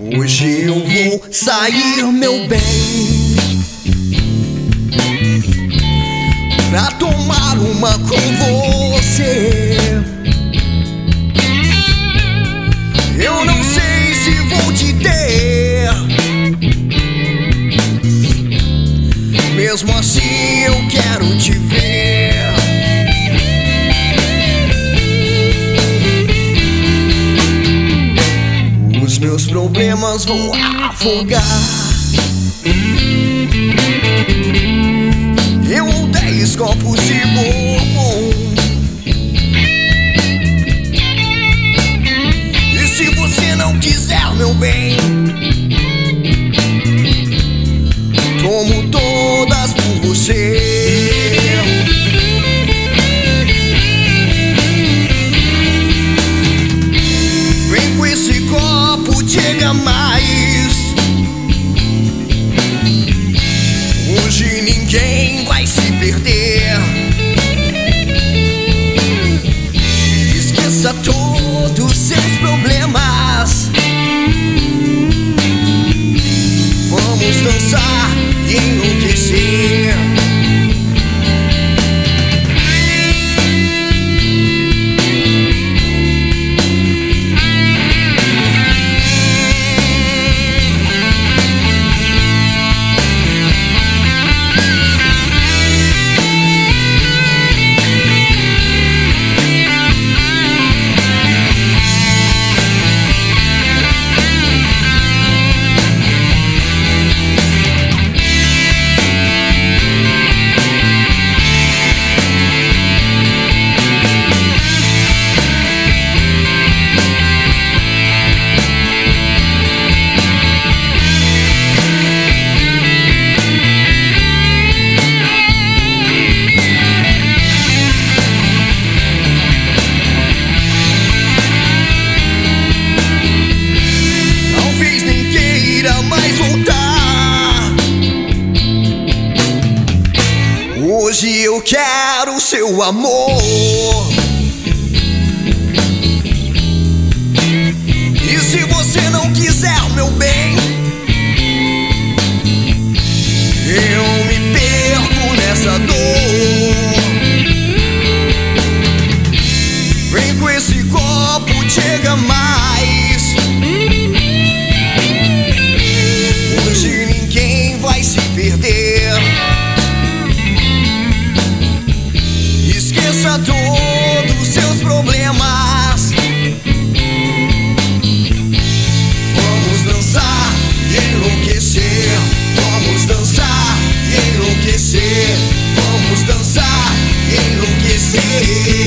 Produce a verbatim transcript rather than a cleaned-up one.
Hoje eu vou sair, meu bem, pra tomar uma com você. Eu não sei se vou te ter, mesmo assim eu quero te ver. Os meus problemas vão afogar. Eu ou dez copos de bombom. E se você não quiser, meu bem, tomo todas por você. Vem com esse copo, chega mais. Hoje ninguém vai se perder. Esqueça todos seus problemas. Vamos dançar e enlouquecer. Hoje eu quero seu amor. E se você não quiser, meu bem, eu me perco nessa dor. Vem com esse copo, chega mais. Hoje ninguém vai se perder. Esqueça todos os seus problemas. Vamos dançar e enlouquecer. Vamos dançar e enlouquecer. Vamos dançar e enlouquecer.